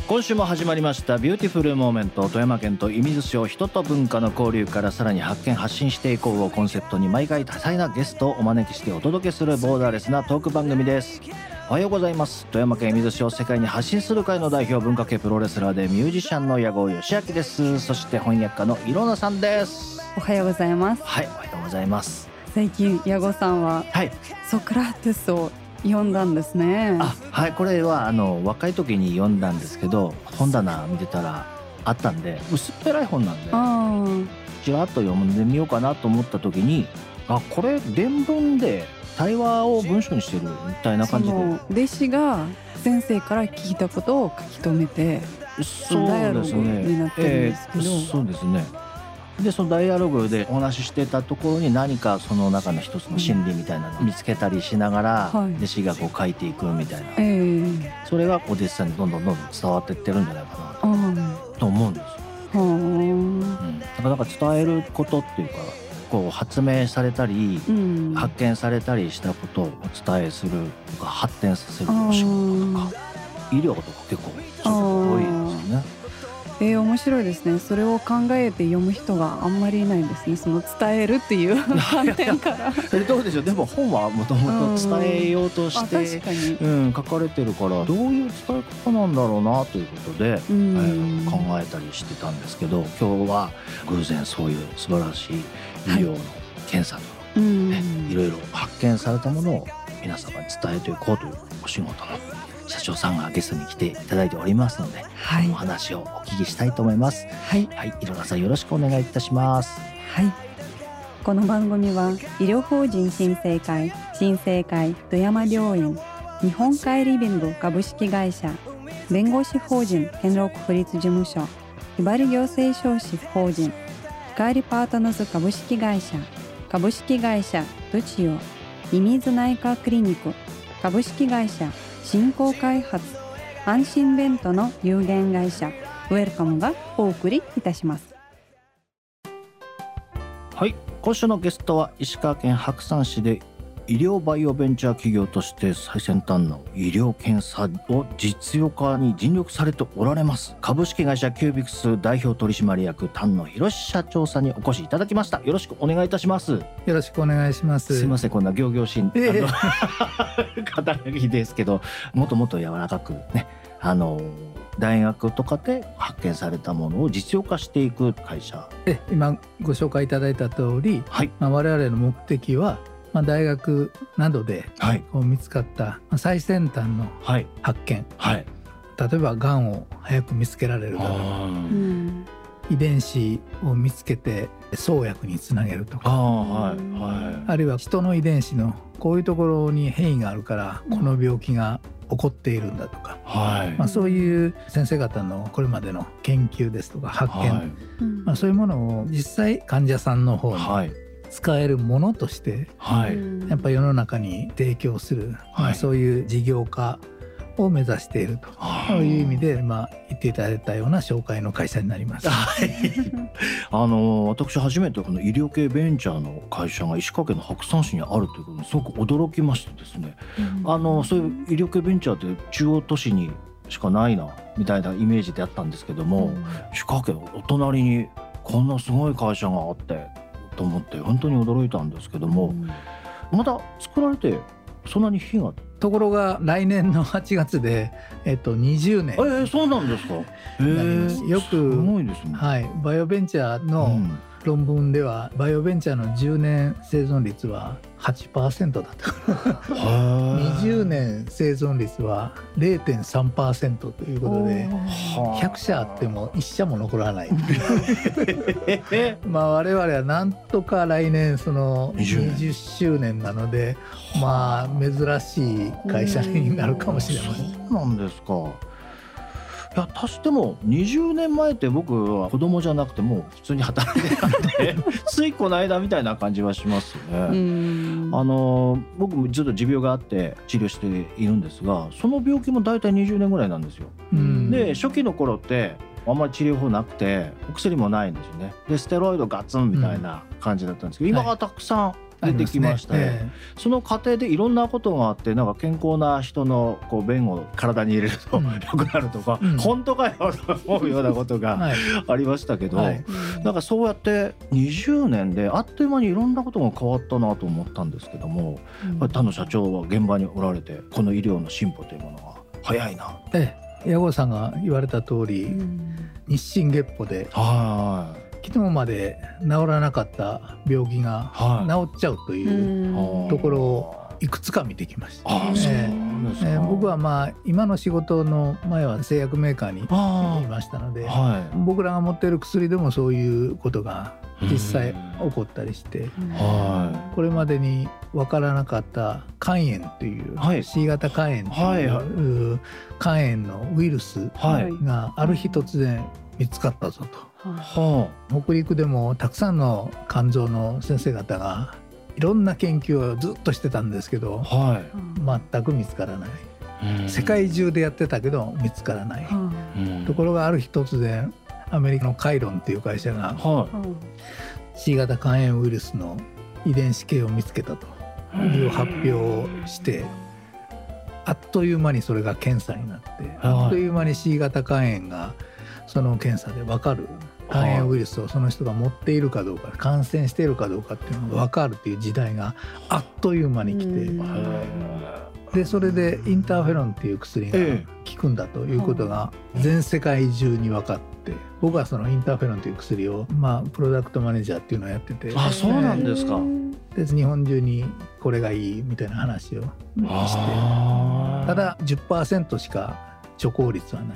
今週も始まりましたビューティフルモーメント。富山県と射水市を人と文化の交流からさらに発見発信していこうをコンセプトに毎回多彩なゲストをお招きしてお届けするボーダーレスなトーク番組です。おはようございます。富山県射水市を世界に発信する会の代表、文化系プロレスラーでミュージシャンの矢後義明です。そして翻訳家のいろなさんです。 おはようございます。 はい、おはようございます。 最近矢後さんは、ソクラテスを読んだんですね。 はい、これは若い時に読んだんですけど、本棚見てたらあったんで、薄っぺらい本なんでちらっと読んでみようかなと思った時に、これ伝文で対話を文章にしてるみたいな感じで、 弟子が先生から聞いたことを書き留めてダイアログになってるんですけど、 そうですね。でそのダイアログでお話ししてたところに何かその中の一つの心理みたいなのを見つけたりしながら、弟子がこう書いていくみたいな、それがお弟子さんにどんどん伝わっていってるんじゃないかなと思うんですよ。だから伝えることっていうか、こう発明されたり、発見されたりしたことをお伝えするとか発展させるお仕事とか医療とか結構多いですよね。 面白いですね。それを考えて読む人があんまりいないんですね。その伝えるっていう観点からどうでしょう。でも本はもともと伝えようとして書かれてるから、どういう伝え方なんだろうなということで、考えたりしてたんですけど、今日は偶然そういう素晴らしい医療の検査と、いろいろ発見されたものを皆様に伝えていこうというお仕事の社長さんがゲストに来ていただいておりますので、お話をお聞きしたいと思います。いろなさんよろしくお願いいたします。 この番組は医療法人新生会富山病院、日本海リビング株式会社、弁護士法人兼六府立事務所、ひばり行政書士法人、光パートナーズ株式会社どちよ、射水内科クリニック株式会社振興開発、安心ベントの有限会社ウェルカムがお送りいたします。 今週のゲストは石川県白山市で医療バイオベンチャー企業として最先端の医療検査を実用化に尽力されておられます株式会社キュービクス代表取締役丹野博社長さんにお越しいただきました。よろしくお願いいたします。 よろしくお願いします。 すいません、こんな仰々しい肩書きですけど、もっともっと柔らかくね、大学とかで発見されたものを実用化していく会社。 今ご紹介いただいた通り、我々の目的は大学などで見つかった最先端の発見、例えばがんを早く見つけられるだとか、遺伝子を見つけて創薬につなげるとか、あるいは人の遺伝子のこういうところに変異があるからこの病気が起こっているんだとか、そういう先生方のこれまでの研究ですとか発見、そういうものを実際患者さんの方に使えるものとして、やっぱ世の中に提供する、そういう事業化を目指しているという意味で、言っていただいたような紹介の会社になります。 私初めてこの医療系ベンチャーの会社が石川県の白山市にあるということにすごく驚きましてですね、そういう医療系ベンチャーって中央都市にしかないなみたいなイメージであったんですけども、石川県お隣にこんなすごい会社があってと思って本当に驚いたんですけども、まだ作られてそんなに日が、 ところが来年の8月で、20年。 そうなんですか。 よくすごいですね。 バイオベンチャーの論文では、バイオベンチャーの10年生存率は 8% だったから20年生存率は 0.3% ということで、100社あっても1社も残らない我々はなんとか来年その20周年なので、珍しい会社になるかもしれません。 そうなんですか。いや、足しても20年前って僕は子供じゃなくてもう普通に働いてたんでついこの間みたいな感じはしますね。僕もちょっと持病があって治療しているんですが、その病気も大体20年ぐらいなんですよ。で初期の頃ってあんまり治療法なくてお薬もないんですよね。でステロイドガツンみたいな感じだったんですけど、今はたくさん出てきましたね。その過程でいろんなことがあって、なんか健康な人のこう便を体に入れると良くなるとか、本当かよと思うようなことがありましたけど、なんかそうやって20年であっという間にいろんなことが変わったなと思ったんですけども、田野社長は現場におられて、この医療の進歩というものが早いな。 矢後さんが言われた通り、日進月歩で昨日まで治らなかった病気が治っちゃうというところをいくつか見てきました。僕は今の仕事の前は製薬メーカーにいましたので、僕らが持っている薬でもそういうことが実際起こったりして、これまでに分からなかった肝炎という、C 型肝炎という肝炎のウイルスがある日突然見つかったぞと。北陸でもたくさんの肝臓の先生方がいろんな研究をずっとしてたんですけど、全く見つからない。世界中でやってたけど見つからない。ところがある日突然アメリカのカイロンっていう会社が C 型肝炎ウイルスの遺伝子系を見つけたという発表をして、あっという間にそれが検査になって、あっという間に C 型肝炎がその検査で分かる。肝炎ウイルスをその人が持っているかどうか、感染しているかどうかっていうのが分かるっていう時代があっという間に来て、でそれでインターフェロンっていう薬が効くんだということが全世界中に分かって、僕はそのインターフェロンという薬をプロダクトマネージャーっていうのをやってて、 そうなんですか。 で日本中にこれがいいみたいな話をして、ただ 10% しか著効率はない。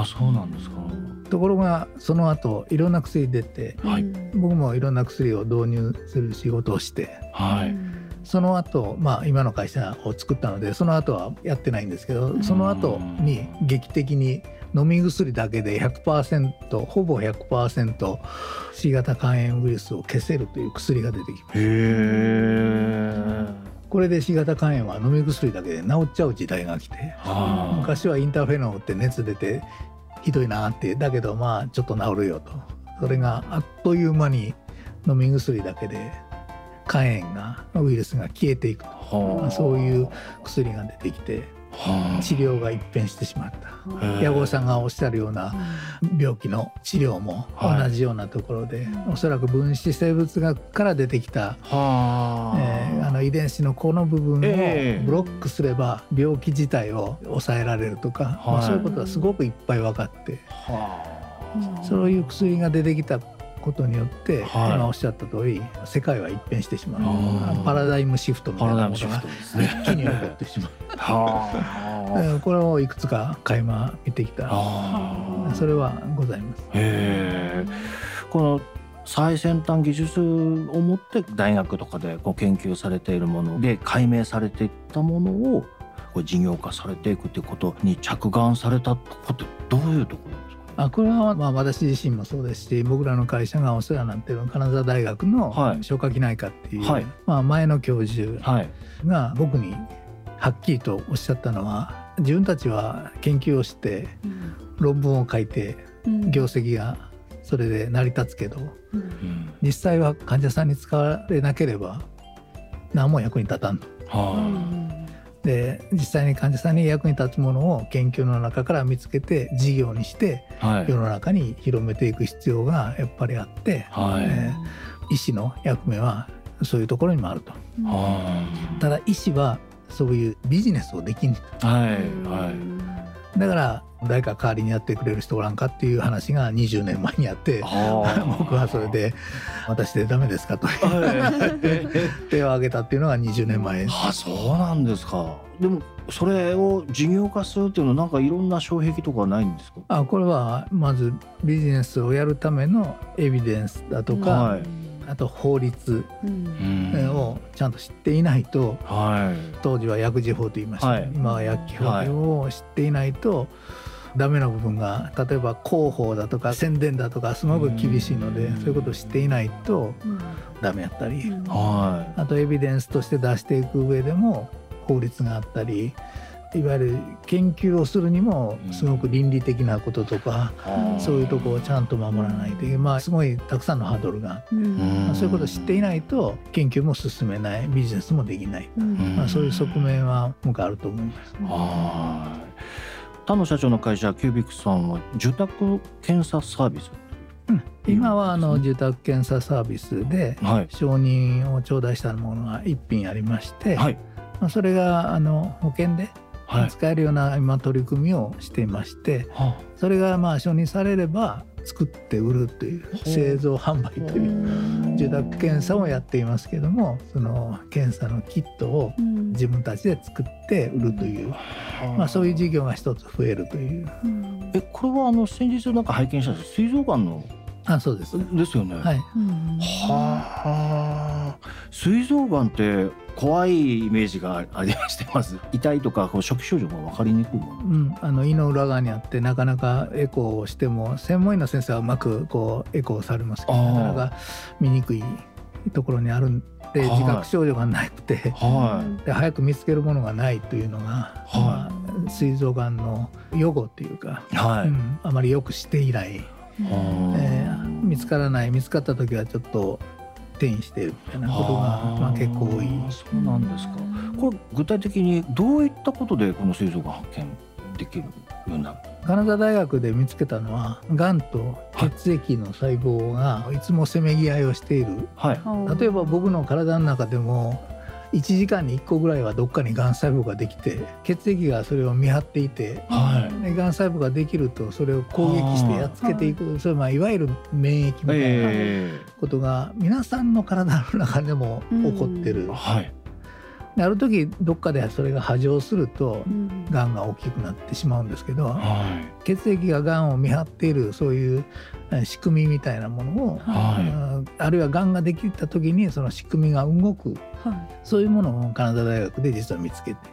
そうなんですか。 ところがその後いろんな薬出て、僕もいろんな薬を導入する仕事をして、その後、今の会社を作ったのでその後はやってないんですけど、その後に劇的に飲み薬だけで 100% ほぼ 100% C 型肝炎ウイルスを消せるという薬が出てきました。これで C 型肝炎は飲み薬だけで治っちゃう時代が来て、昔はインターフェロンって熱出てひどいなって、だけどちょっと治るよと。それがあっという間に飲み薬だけで肝炎がウイルスが消えていくと、そういう薬が出てきて治療が一変してしまった。矢後さんがおっしゃるような病気の治療も同じようなところで、おそらく分子生物学から出てきた遺伝子のこの部分をブロックすれば病気自体を抑えられるとか、そういうことはすごくいっぱい分かって、そういう薬が出てきたことによって、今おっしゃった通り世界は一変してしまう。パラダイムシフトみたいなものが一気に起こってしまう。これをいくつか垣間見てきた、それはございます。 この最先端技術を持って大学とかで研究されているもので解明されていったものを事業化されていくということに着眼されたところってどういうところですか？ これは私自身もそうですし、僕らの会社がお世話になっている金沢大学の消化器内科っていう、前の教授が僕にはっきりとおっしゃったのは、自分たちは研究をして論文を書いて業績がそれで成り立つけど、実際は患者さんに使われなければ何も役に立たんと。で実際に患者さんに役に立つものを研究の中から見つけて事業にして世の中に広めていく必要がやっぱりあって、医師の役目はそういうところにもあると。ただ医師はそういうビジネスをできん。だから誰か代わりにやってくれる人おらんかっていう話が20年前にあって、僕はそれで私でダメですかと手を挙げたっていうのが20年前。 そうなんですか。でもそれを事業化するっていうのはなんかいろんな障壁とかないんですか？ これはまずビジネスをやるためのエビデンスだとか、あと法律をちゃんと知っていないと、当時は薬事法と言いました、今は薬機法を知っていないとダメな部分が、例えば広報だとか宣伝だとかすごく厳しいので、そういうことを知っていないとダメやったり、あとエビデンスとして出していく上でも法律があったり、 いわゆる研究をするにもすごく倫理的なこととか、そういうところをちゃんと守らないという、すごいたくさんのハードルが、そういうことを知っていないと研究も進めない、ビジネスもできない、そういう側面は僕あると思います。 田野社長の会社キュービックさんは受託検査サービス、 今は受託検査サービスで承認を頂戴したものが1品ありまして、それが保険で使えるような今取り組みをしていまして、それが承認されれば作って売るという製造販売という受託検査をやっていますけども、その検査のキットを自分たちで作って売るという、そういう事業が一つ増えるという。 これは先日なんか拝見したんです。膵臓がんのそうですですよね。膵臓がんって怖いイメージがありまして、まず痛いとか初期症状が分かりにくいもの、胃の裏側にあって、なかなかエコーをしても専門医の先生はうまくエコーされますけど、なかなか見にくいところにあるんで、自覚症状がなくて、で早く見つけるものがないというのが、膵臓がんの予後っていうか、あまりよくして以来、見つからない、見つかった時はちょっと転移しているみたいなことが結構多い。 そうなんですか。これ具体的にどういったことでこの膵臓がん発見できるようになる？ 金沢大学で見つけたのは、がんと血液の細胞がいつもせめぎ合いをしている、例えば僕の体の中でも1時間に1個ぐらいはどっかにがん細胞ができて、血液がそれを見張っていて、がん細胞ができるとそれを攻撃してやっつけていく、それいわゆる免疫みたいなことが皆さんの体の中でも起こってる。ある時どっかでそれが波状するとがんが大きくなってしまうんですけど、血液ががんを見張っているそういう仕組みみたいなものを、あるいはがんができた時にその仕組みが動く、そういうものを金沢大学で実は見つけて、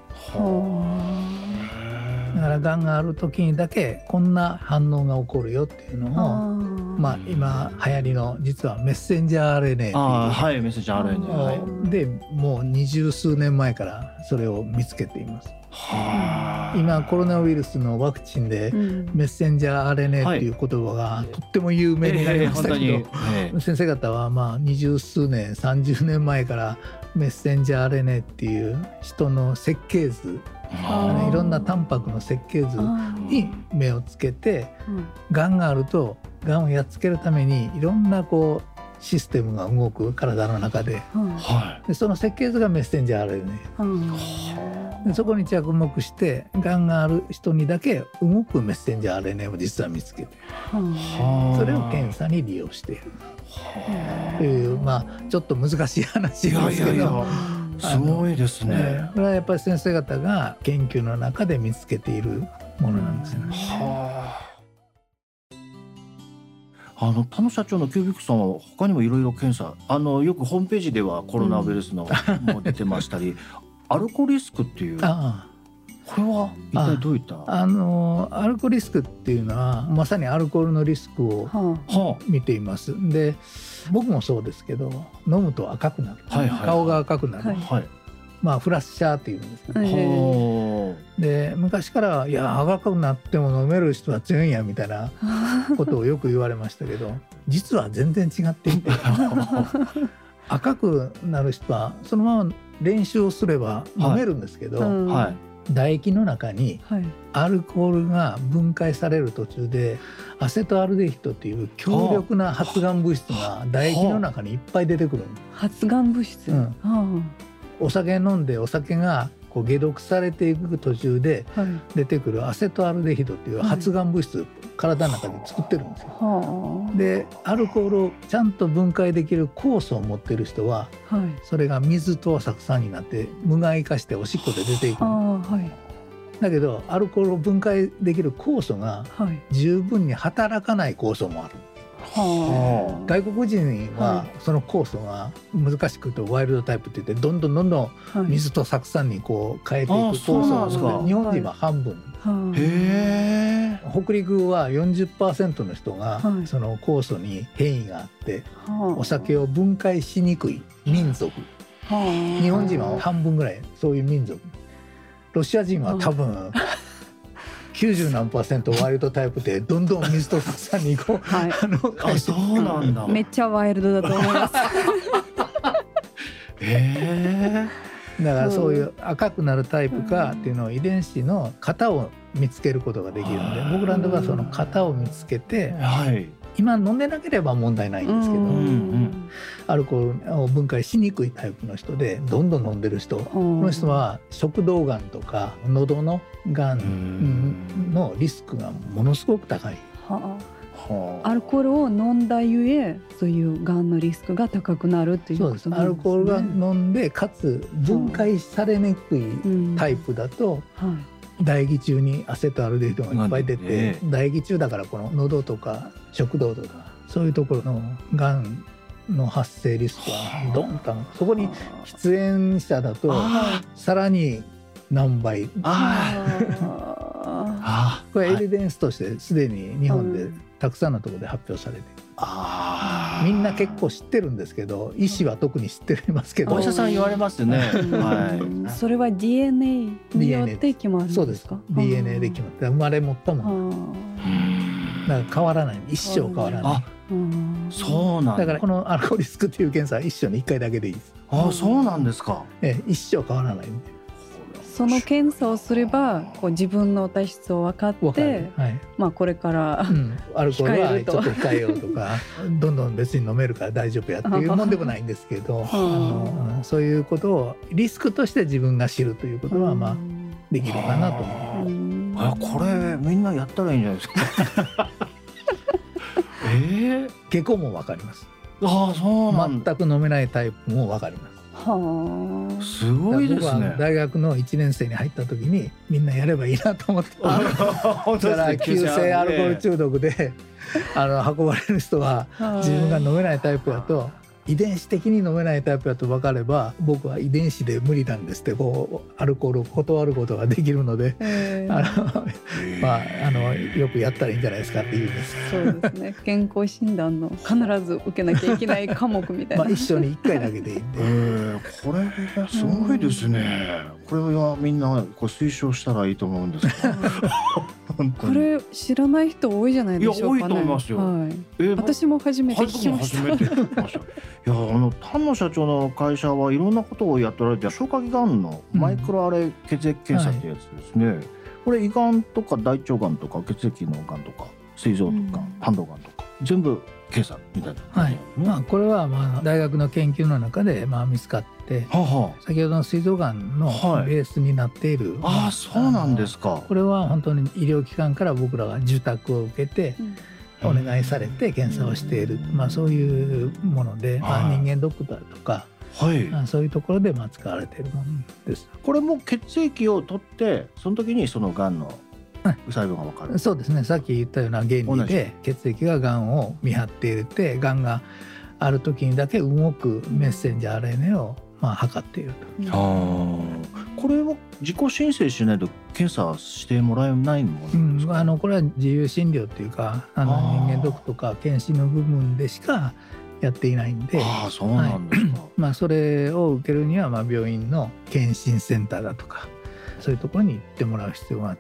だからがんがある時にだけこんな反応が起こるよっていうのを、今流行りの実はメッセンジャー RNA っていう、メッセンジャー RNA でもう20数年前からそれを見つけています。今コロナウイルスのワクチンでメッセンジャー RNA っていう言葉がとっても有名になりましたけど、先生方は20数年30年前からメッセンジャー RNA っていう人の設計図、いろんなタンパクの設計図に目をつけて、がんがあるとがんをやっつけるためにいろんなシステムが動く体の中で、でその設計図がメッセンジャー RNA、でそこに着目してがんがある人にだけ動くメッセンジャー RNA を実は見つけて、それを検査に利用しているという、ちょっと難しい話ですけど、 すごいですね。 これはやっぱり先生方が研究の中で見つけているものなんですよね。 田野社長のキュービックさんは他にもいろいろ検査、よくホームページではコロナウイルスのも出てましたり、アルコリスクっていう、これは一体どういった？ アルコリスクっていうのはまさにアルコールのリスクを見ています。で僕もそうですけど、飲むと赤くなる、顔が赤くなる、フラッシャーっていうんですね。で昔からいや赤くなっても飲める人は強いんやみたいなことをよく言われましたけど、実は全然違っていて赤くなる人はそのまま練習をすれば飲めるんですけど、唾液の中にアルコールが分解される途中でアセトアルデヒドという強力な発がん物質が唾液の中にいっぱい出てくる。 発がん物質、 お酒飲んでお酒が解毒されていく途中で出てくるアセトアルデヒドという発がん物質、体の中で作ってるんですよ。でアルコールをちゃんと分解できる酵素を持っている人は、それが水と酢酸になって無害化しておしっこで出ていく。だけどアルコールを分解できる酵素が十分に働かない酵素もある。外国人はその酵素が難しくてワイルドタイプって言ってどんどん水と酢酸に変えていく酵素が、日本人は半分。北陸は 40% の人がその酵素に変異があってお酒を分解しにくい民族、日本人は半分ぐらいそういう民族ロシア人は多分90何%ワイルドタイプでどんどん水戸さんにこう、 はい、 あ、そうなんだ。 めっちゃワイルドだと思いますだからそういう赤くなるタイプかっていうのを遺伝子の型を見つけることができるので、僕らのところはその型を見つけて、はい、今飲んでなければ問題ないんですけど、アルコールを分解しにくいタイプの人でどんどん飲んでる人、この人は食道がんとか喉のがんのリスクがものすごく高い。 アルコールを飲んだゆえそういうがんのリスクが高くなるっていうことなんですね。 アルコールが飲んでかつ分解されにくいタイプだと、唾液中にアセトアルデヒドがいっぱい出て、唾液中だからこの喉とか食道とかそういうところのがんの発生リスクはドンと、そこに喫煙者だとさらに何倍。これエビデンスとしてすでに日本でたくさんのところで発表されて、みんな結構知ってるんですけど、医師は特に知ってますけど、 お医者さん言われますよね。 それは DNA によって決まるんですか？ そうです。DNA で決まって生まれ持ったものだから変わらない、一生変わらない。 そうなんだ。 だからこのアルコールリスクっていう検査は一生に1回だけでいいです。 そうなんですか。 一生変わらないんで。 その検査をすればこう自分の体質を分かって、まあこれから、 アルコールはちょっと控えようとかどんどん別に飲めるから大丈夫やっていうもんでもないんですけど、そういうことをリスクとして自分が知るということはまあできるかなと思う。これみんなやったらいいんじゃないですか。 下校も分かります。 そうなんだ。 全く飲めないタイプも分かります。 すごいですね。 僕は大学の1年生に入った時にみんなやればいいなと思ってだから急性アルコール中毒で運ばれる人は自分が飲めないタイプだと、遺伝子的に飲めないタイプだと分かれば、僕は遺伝子で無理なんですってこうアルコールを断ることができるので、よくやったらいいんじゃないですかって言うんです。 そうですね。健康診断の必ず受けなきゃいけない科目みたいな。 一生に1回だけでいいんで。 これすごいですね。これはみんなこう推奨したらいいと思うんですけど。 これ知らない人多いじゃないでしょうかね。 多いと思いますよ。 私も初めて聞きました。 丹野社長の会社はいろんなことをやっておられて、消化器がんのマイクロアレイ血液検査ってやつですね。これ胃がんとか大腸がんとか血液のがんとか膵臓とか胆道がんとか全部検査みたいな。 これは大学の研究の中で見つかって、先ほどの膵臓がんのベースになっている。 そうなんですか。 これは本当に医療機関から僕らが受託を受けてお願いされて検査をしている、そういうもので、人間ドクターとか、そういうところで使われているものです。 これも血液を取ってその時にそのがんの細胞が分かる。 そうですね。さっき言ったような原理で血液ががんを見張っていて、がんがある時にだけ動くメッセンジャー RNA を測っていると。 これは自己申請しないと検査してもらえないものですか？ これは自由診療っていうか人間ドックとか検診の部分でしかやっていないんで。 そうなんですか。 それを受けるには病院の検診センターだとかそういうところに行ってもらう必要があって、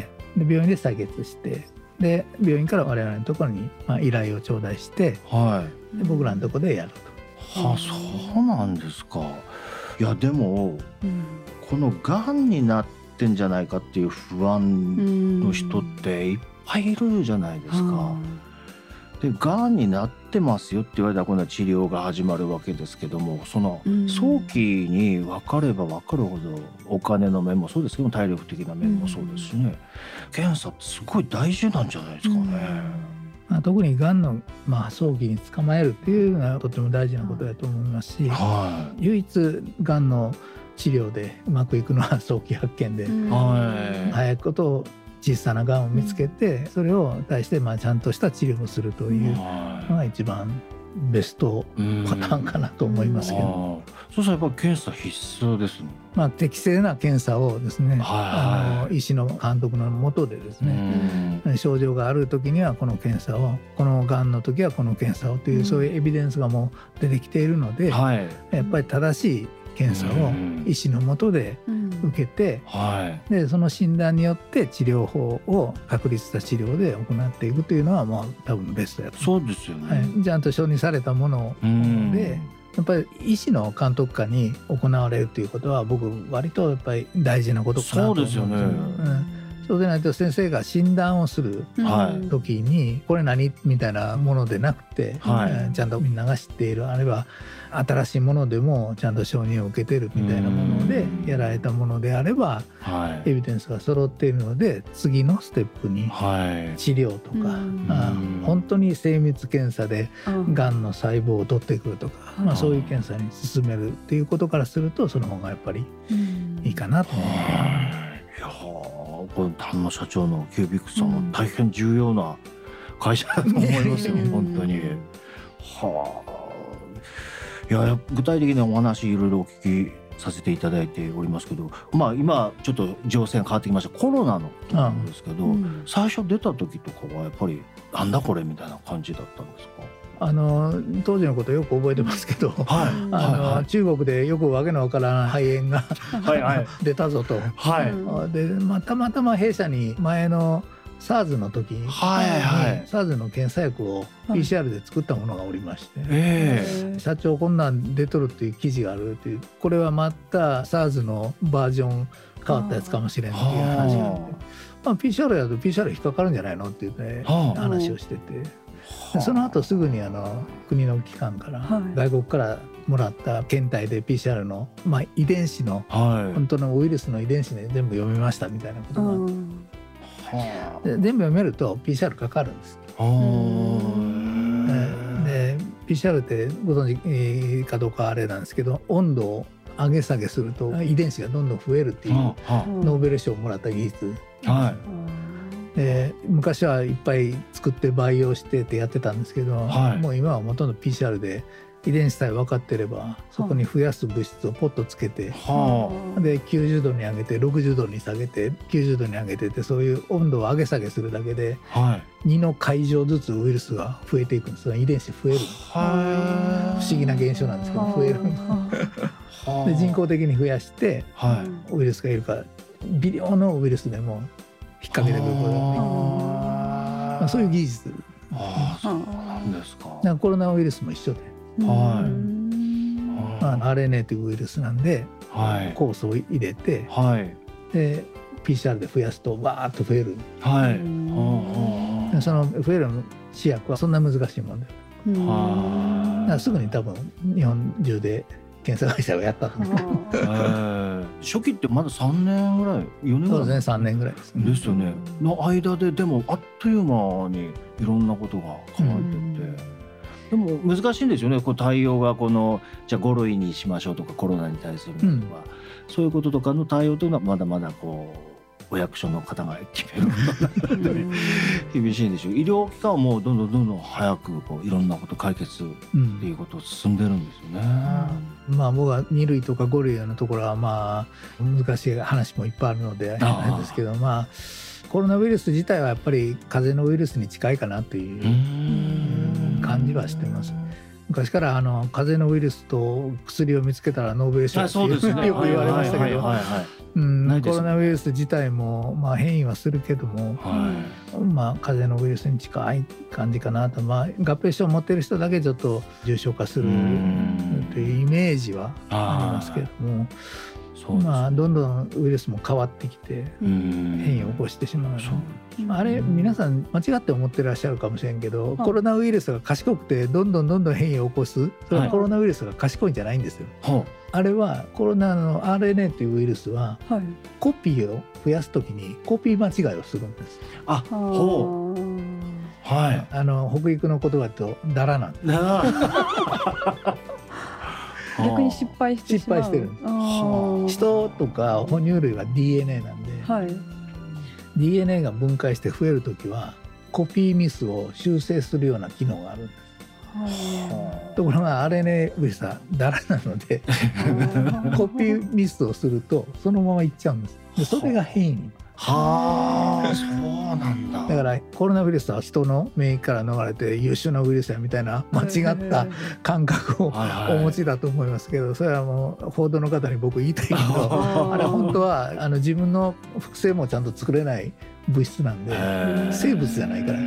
で病院で採血して、で病院から我々のところに依頼を頂戴して、で僕らのところでやると。 そうなんですか。いやでも、このがんになってんじゃないかっていう不安の人っていっぱいいるじゃないですか。でがんになってますよって言われたら今度は治療が始まるわけですけども、その早期に分かれば分かるほどお金の面もそうですけども体力的な面もそうですしね、検査ってすごい大事なんじゃないですかね。 特にがんの早期に捕まえるっていうのはとても大事なことだと思いますし、唯一がんの治療でうまくいくのは早期発見で、早いことを小さながんを見つけて、それを対してちゃんとした治療をするというのが一番ベストパターンかなと思いますけど。 そうしたらやっぱり検査必須ですね。 適正な検査をですね、医師の監督の下でですね、症状がある時にはこの検査を、このがんの時はこの検査をという、そういうエビデンスがもう出てきているので、やっぱり正しい検査を医師の下で受けて、でその診断によって治療法を確立した治療で行っていくというのはもう多分ベストやと。 そうですよね、 ちゃんと承認されたもので、やっぱり医師の監督下に行われるということは僕割とやっぱり大事なことかなと思うんですよ。そうですよね。そうでないと先生が診断をする時にこれ何みたいなものでなくて、ちゃんとみんなが知っている、あるいは新しいものでもちゃんと承認を受けているみたいなものでやられたものであれば、エビデンスが揃っているので次のステップに治療とか、本当に精密検査でがんの細胞を取ってくるとか、そういう検査に進めるっていうことからするとその方がやっぱりいいかなと思います。 いやこれ丹野社長のキュービックさんは大変重要な会社だと思いますよ、本当に。いや具体的なお話いろいろお聞きさせていただいておりますけど、今ちょっと情勢が変わってきましたコロナのことなんですけど、最初出た時とかはやっぱりなんだこれみたいな感じだったんですか？ 当時のことよく覚えてますけど、中国でよくわけのわからない肺炎が出たぞと。で、たまたま弊社に前の SARS の時に SARS の検査薬を PCR で作ったものがおりまして、社長こんなん出とるっていう記事があるっていう、これはまた SARS のバージョン変わったやつかもしれんっていう話があって、PCR やと PCR 引っかかるんじゃないのっていう話をしてて。その後すぐに国の機関から、外国からもらった検体で PCR の、遺伝子の、本当のウイルスの遺伝子で全部読めましたみたいなことがあって、全部読めると PCR かかるんです。で PCR ってご存知かどうかあれなんですけど、温度を上げ下げすると遺伝子がどんどん増えるっていうノーベル賞をもらった技術。で昔はいっぱい作って培養してってやってたんですけど、もう今はほとんど PCR で遺伝子さえ分かってればそこに増やす物質をポッとつけて、で90度に上げて60度に下げて90度に上げてって、そういう温度を上げ下げするだけで、2の階乗ずつウイルスが増えていくんです。遺伝子増える。不思議な現象なんですけど増える。で人工的に増やして、ウイルスがいるから微量のウイルスでも引っ掛けてくることができる、そういう技術。 そうなんですか。 コロナウイルスも一緒で、RNA というウイルスなんで、酵素を入れて、で PCR で増やすとバーッと増える。その増える試薬はそんな難しいもんで、だからすぐに多分日本中で検査会社がやったと思う。 初期ってまだ3年ぐらい4年ぐらい。 そうですね、3年ぐらいですね。 ですよね。の間ででもあっという間にいろんなことが変わってって、でも難しいんですよね。対応がじゃあ5類にしましょうとかコロナに対するとか、そういうこととかの対応というのはまだまだお役所の方が決めるので厳しいんでしょう。医療機関はもうどんどん早くいろんなこと解決っていうことを進んでるんですよね。 僕は2類とか5類のところは難しい話もいっぱいあるのであれなんですけど、コロナウイルス自体はやっぱり風邪のウイルスに近いかなという感じはしてます。昔から風邪のウイルスと薬を見つけたらノーベル賞ってよく言われましたけど、コロナウイルス自体も変異はするけども、風邪のウイルスに近い感じかなと。合併症を持っている人だけちょっと重症化するというイメージはありますけども、どんどんウイルスも変わってきて変異を起こしてしまう。あれ皆さん間違って思ってらっしゃるかもしれんけど、コロナウイルスが賢くてどんどん変異を起こす、それはコロナウイルスが賢いんじゃないんですよ。あれはコロナの RNA というウイルスはコピーを増やすときにコピー間違いをするんです。北陸の言葉とダラなんです。 逆に失敗してる。 人とか哺乳類は DNA なんで、DNA が分解して増えるときはコピーミスを修正するような機能があるんです。ところが RNA ウイルスはダラなのでコピーミスをするとそのままいっちゃうんです。でそれが変異にはあ、そうなんだ。 だからコロナウイルスは人の免疫から逃れて優秀なウイルスやみたいな間違った感覚をお持ちだと思いますけど、それはもう報道の方に僕言いたいけどあれ本当は自分の複製もちゃんと作れない物質なんで生物じゃないから、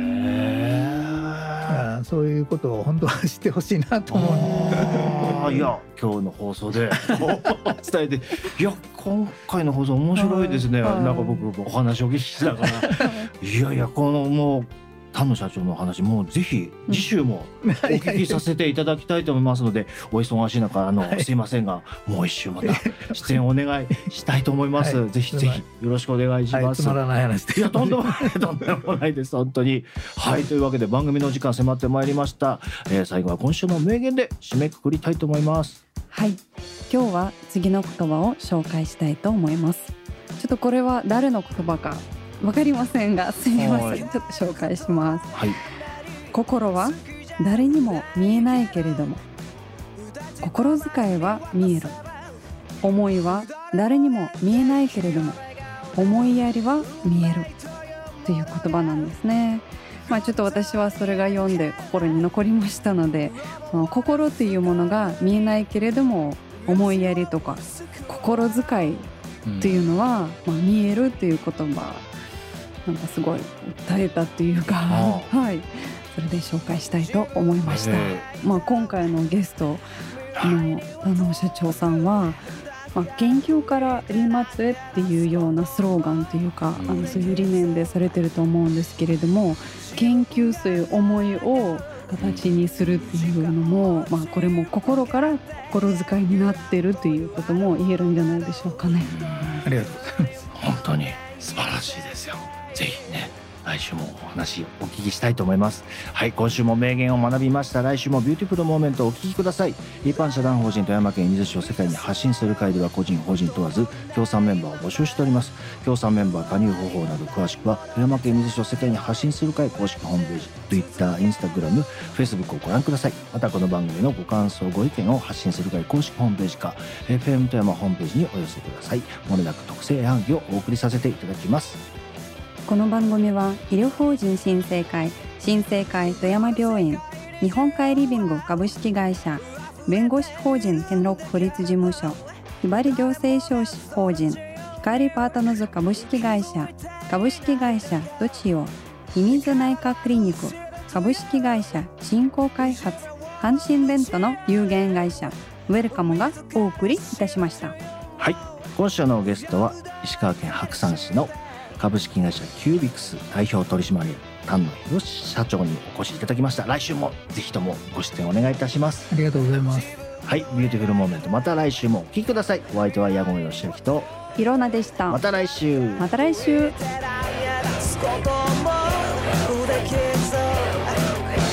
そういうことを本当は知ってほしいなと思う。 いや今日の放送で伝えて、いや今回の放送面白いですね。なんか僕お話をお聞きしながらいやこのもう丹野社長の話もうぜひ次週もお聞きさせていただきたいと思いますので、お忙しい中すいませんがもう一週また出演お願いしたいと思います。ぜひぜひよろしくお願いします。 つまらない話で。 いやとんでもないです本当に。はい、というわけで番組の時間迫ってまいりました。最後は今週の名言で締めくくりたいと思います。 はい、今日は次の言葉を紹介したいと思います。ちょっとこれは誰の言葉かわかりませんが、すみません、ちょっと紹介します。はい、心は誰にも見えないけれども心遣いは見える。思いは誰にも見えないけれども思いやりは見えるという言葉なんですね。ちょっと私はそれが読んで心に残りましたので、心というものが見えないけれども思いやりとか心遣いというのは、見えるという言葉、なんかすごい訴えたというかはい、それで紹介したいと思いました。今回のゲストの社長さんは、研究からリマツへっていうようなスローガンというか、そういう理念でされてると思うんですけれども、研究という思いを形にするっていうのも、これも心から心遣いになってるということも言えるんじゃないでしょうかね。 ありがとうございます。 本当に素晴らしいですよ。ぜひね来週もお話をお聞きしたいと思います。はい、今週も名言を学びました。来週もビューティフルモーメントをお聞きください。一般社団法人富山県射水市を世界に発信する会では個人法人問わず協賛メンバーを募集しております。協賛メンバー加入方法など詳しくは富山県射水市を世界に発信する会公式ホームページ Twitter、Instagram、Facebook をご覧ください。またこの番組のご感想ご意見を発信する会公式ホームページか FM 富山ホームページにお寄せください。もれなく特製絵はがきをお送りさせていただきます。 この番組は医療法人新生会富山病院、日本海リビング株式会社、弁護士法人天禄府立事務所、ひばり行政書士法人光パートナーズ株式会社、株式会社どちお、秘密内科クリニック株式会社振興開発、阪神ベントの有限会社ウェルカムがお送りいたしました。 はい、今週のゲストは石川県白山市の株式会社キュービクス代表取締役丹野博社長にお越しいただきました。来週もぜひともご出演お願いいたします。 ありがとうございます。 はい、ビューティフルモーメント、また来週もお聞きください。お相手は矢込義明とひろなでした。 また来週。 また来週。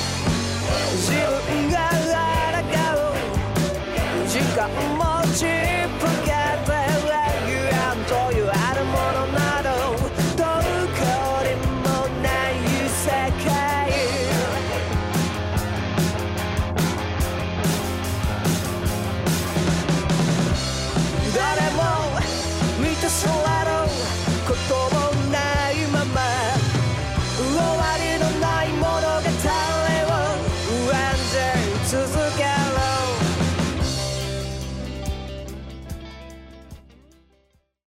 自分が抗う時間持ち